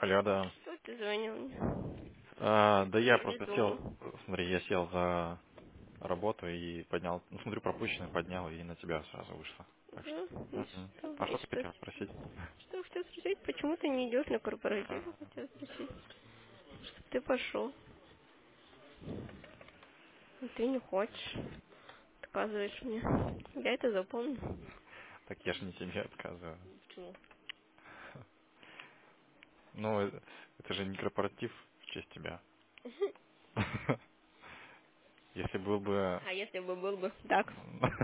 Алло, да. Что ты звонил мне? Да я просто сел, Передумал. смотри, я сел за работу и поднял, ну, смотрю, пропущенный, поднял и на тебя сразу вышло. Так что. Да? И Мгм. что? А И что ты что? хотел спросить? Что хотел спросить? Почему ты не идешь на корпоратив? А, Хотел спросить. Чтоб ты пошел. Но ты не хочешь. Отказываешь мне. Я это запомню. Так я ж не тебе отказываю. Почему? Ну, это же не корпоратив в честь тебя. Если был бы... А если бы был бы так?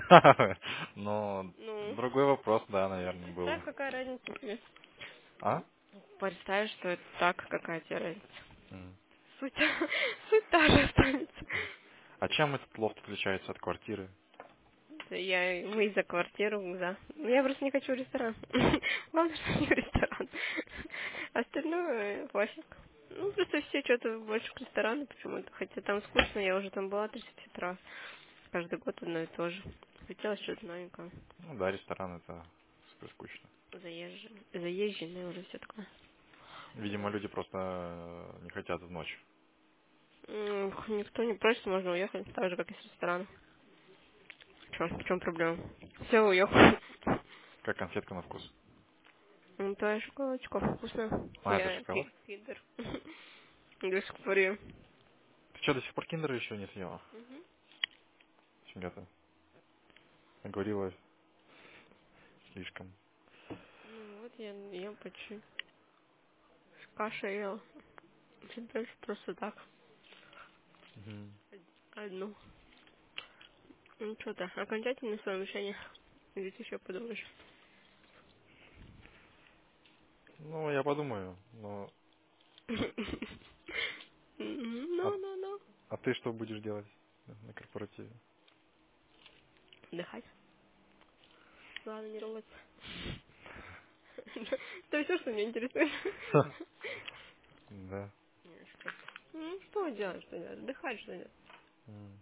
Но Ну, другой вопрос, да, наверное, был представь, бы. какая разница тебе. А? Представь, что это так, какая тебе разница. М. Суть, суть та же останется. А чем этот лофт отличается от квартиры? Мы за квартиру, да. Я просто не хочу в ресторан. Главное, что не в ресторан. Остальное пофиг. Ну, просто все что-то больше к ресторану почему-то. Хотя там скучно, я уже там была 35 раз. Каждый год одно и то же. Хотелось что-то новенькое. Ну да, ресторан это супер скучно. Заезженное уже все такое. Видимо, люди просто не хотят в ночь. Никто не просит, можно уехать. Так же, как и с ресторана. Чё, в чем проблема? Все, уехали. Как конфетка на вкус. Ну, твоя шоколадочка вкусная. А, это Я шоколад? киндер. До сих пор ем. Ты что, до сих пор киндера еще не съела? Фига-то. Говорила слишком. Ну вот я ем по чуть. С кашей ела. Всегда просто так. Мгм. Одну. Ну что то окончательное свое решение. Или ты еще подумаешь? Ну, я подумаю. Но... А, Ну. а ты что будешь делать на корпоративе? Отдыхать. Главное не работать. Это все, что меня интересует. Да. Ну, что делать, что делать? Отдыхать, что делать? М.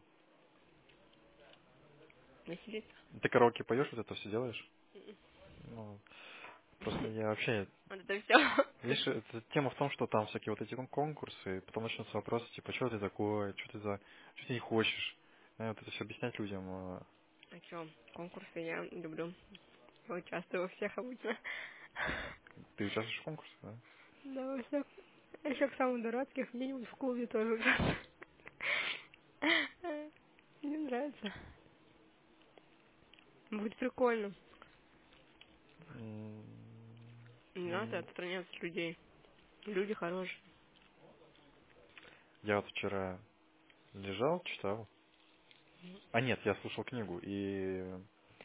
Веселиться. Ты караоке поешь, вот это все делаешь? Ну, просто я вообще... Вот это все. Видишь, это тема в том, что там всякие вот эти конкурсы, и потом начнутся вопросы, типа, что ты такое, что ты за... Что ты не хочешь? Вот это все объяснять людям. А что, конкурсы я люблю. Я участвую во всех обычно. Ты участвуешь в конкурсе, да? Да, во всех. Еще к самым дурацких, где-нибудь в клубе тоже участвую. Мне нравится. Будет прикольно. М, Не надо м, отстраняться от людей. Люди хорошие. Я вот вчера лежал, читал. А нет, я слушал книгу, и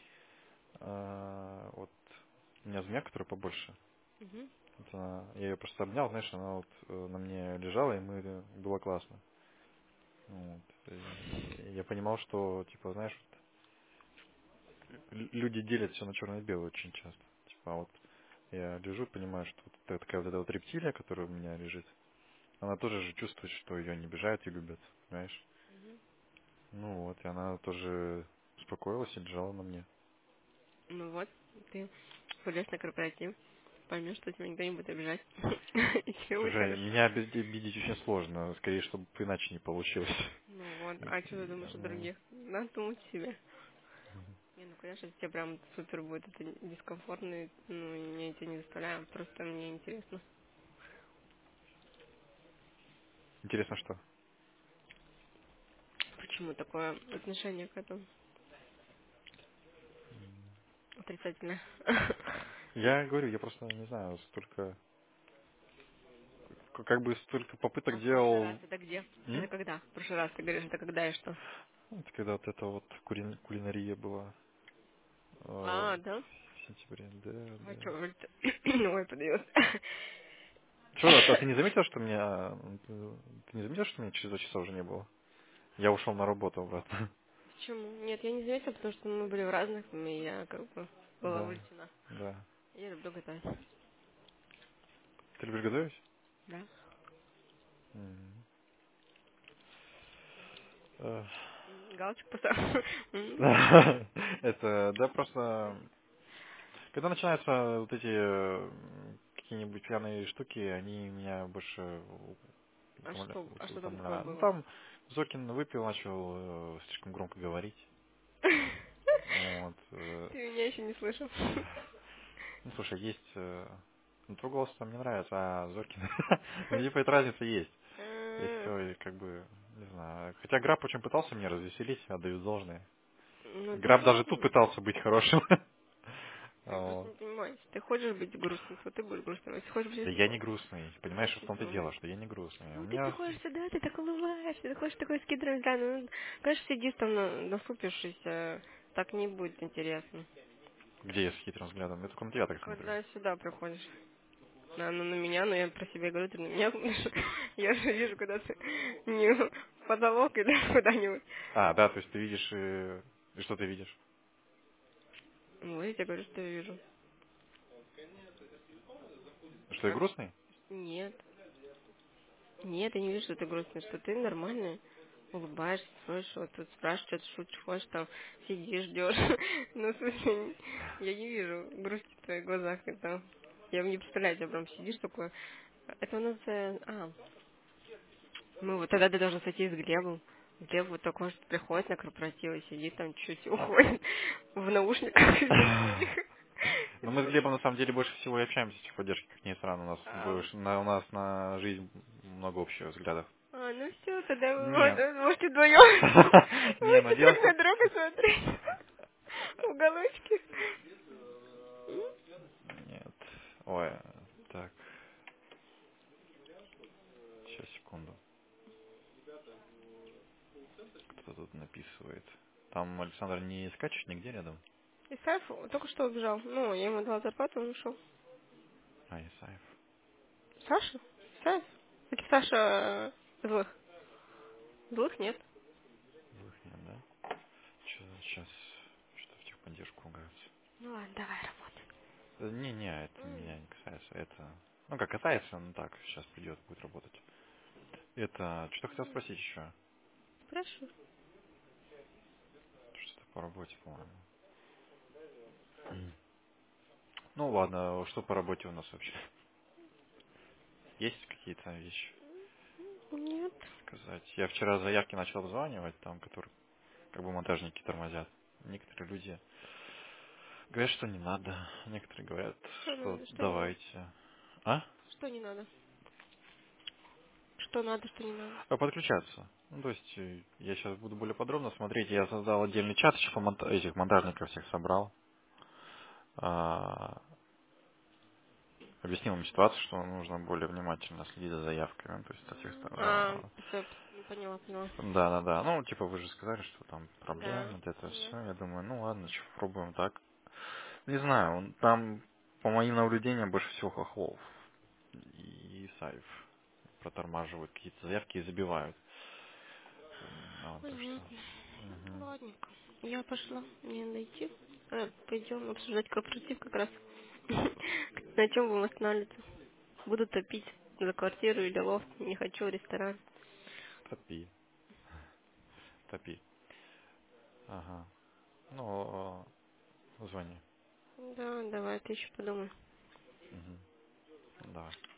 вот у меня змея, которая побольше. Угу. Вот я ее просто обнял, знаешь, она вот на мне лежала, и было классно. Вот. И я понимал, что, типа, знаешь, вот, люди делят все на черное и белое очень часто. Типа, вот я лежу, понимаю, что вот такая вот эта вот рептилия, которая у меня лежит, она тоже же чувствует, что ее не обижают и любят, понимаешь? Ну вот, и она тоже успокоилась и лежала на мне. Ну вот, ты пойдешь на корпоратив, поймешь, что тебя никто не будет обижать. И тебе будет Слушай, хорошо. меня обидеть очень сложно, скорее, чтобы иначе не получилось. Ну вот, а что ты думаешь о Ну, других? Надо думать о себе. Не, ну конечно, тебе прям супер будет это дискомфортно, ну, я тебя не заставляю, просто мне интересно. интересно, что? Почему такое отношение к этому отрицательное? Я говорю, я просто не знаю, столько, как бы столько А попыток в прошлый раз делал. это где? Это М? когда? В прошлый раз ты говоришь, это когда и что? Это когда вот эта вот кулинария была А, в да? сентябре, да, А да. что, ой, подъезд. Что, а ты не заметил, что меня, ты не заметил, что меня через 2 часа уже не было? Я ушел на работу обратно. Почему? Нет, я не заметила, потому что мы были в разных, и я как бы была Да, увлечена. да. Я люблю готовить. Ты любишь готовить? Да? М. Э, Галочку поставь. Это, да, просто, когда начинаются вот эти какие-нибудь пьяные штуки, они меня больше А что там такое утомляют. Ну, было? там Зокин выпил, начал слишком громко говорить. Вот. Ты меня еще не слышал. Ну, слушай, есть... Ну, твой голос там не нравится, а Зоркин... Ну, типа, эта разница есть. И все, и как бы... Не знаю. Хотя Граб очень пытался меня развеселить, отдаю должное. Ну да Граб даже тут ладно. пытался быть хорошим. Ты просто Вот. не понимаешь. Ты хочешь быть грустным, то ты будешь грустным. Если хочешь быть Да я не веселым, грустный. будешь Понимаешь, в том-то и веселым. дело, что я не грустный. У Ну ты меня... приходишь сюда, ты так улыбаешься, ты ходишь такой с кедрами, да, ну, конечно, сидишь там насупившись, так не будет интересно. Где я с хитрым взглядом? Я только на тебя так смотрю. Когда сюда приходишь. Ну, на меня, но я про себя говорю, ты на меня смотришь. Я же вижу, когда ты не в потолок или куда-нибудь. А, да, то есть ты видишь... И что ты видишь? Ну, я тебе говорю, что я вижу. Что я А? грустный? Нет. Нет, я не вижу, что ты грустный, что ты нормальный. Улыбаешься, слышишь, вот тут спрашиваешь, что ты шутишь, хочешь, там сидишь, ждешь. Ну, в смысле, я не вижу грусти в твоих глазах. Это... Я не представляю, тебя прям сидишь такой. Это у нас... мы вот тогда ты должен сойти с Глебом. Глеб вот такой, что приходит на корпоратив и сидит там чуть уходит в наушниках и всяких. Но мы с Глебом на самом деле больше всего и общаемся в поддержке, как ни странно. У нас на жизнь много общих взглядов. Ну все, тогда вы Не. можете вдвоем Не, но будете дело друг в на том... друга смотреть в уголочке. Нет. Ой, так, сейчас, секунду. Кто тут написывает? Там Александр не скачет нигде рядом? Исаев только что убежал. Ну, я ему дала зарплату, он ушел. А, Исаев. Саша? Исаев? Это Саша злых. Злых нет. Выхнет, да? Сейчас что в техподдержку ругаются. Ну ладно, давай работай. Не, это меня не касается. Это... Ну, как касается, ну так, сейчас придет, будет работать. Это... Что хотел спросить еще? Спрашивай. Что-то по работе, по-моему. Ну ладно, что по работе у нас вообще? Есть какие-то вещи Нет. сказать? Я вчера заявки начал обзванивать, там, которые как бы монтажники тормозят. Некоторые люди говорят, что не надо. Некоторые говорят, Что что надо, что не надо? давайте. А? Что не надо? Что надо, что не надо? Подключаться. Ну, то есть, я сейчас буду более подробно смотреть. Я создал отдельный чат, еще этих монтажников всех собрал. А, Объяснил им ситуацию, что нужно более внимательно следить за заявками. Ну, то есть, со всех сторон. Все, поняла, поняла. Да. Ну, типа, вы же сказали, что там проблемы, Да, вот это да. все. Я думаю, ну ладно, что, пробуем так. Не знаю, там, по моим наблюдениям, больше всего хохлов и Исаев протормаживают какие-то заявки и забивают. Так что... Понятно. Мгм. Ладненько. Я пошла. Мне надо идти. Пойдем обсуждать корпоратив как раз. На чем будем останавливаться? Буду топить за квартиру или лофт. Не хочу ресторан. Топи, топи. Ага. Ну, звони. Да, давай, ты еще подумай. Мгм. Давай.